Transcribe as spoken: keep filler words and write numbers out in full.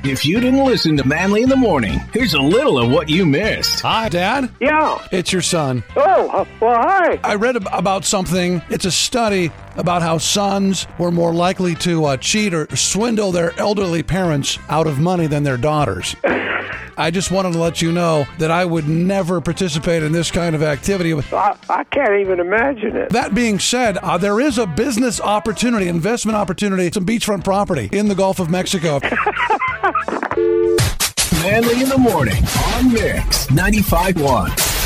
If you didn't listen to Manly in the Morning, here's a little of what you missed. Hi, Dad. Yeah. It's your son. Oh, well, hi. I read ab- about something. It's a study about how sons were more likely to uh, cheat or swindle their elderly parents out of money than their daughters. I just wanted to let you know that I would never participate in this kind of activity. I, I can't even imagine it. That being said, uh, there is a business opportunity, investment opportunity, some beachfront property in the Gulf of Mexico. Manly in the Morning on Mix ninety-five point one.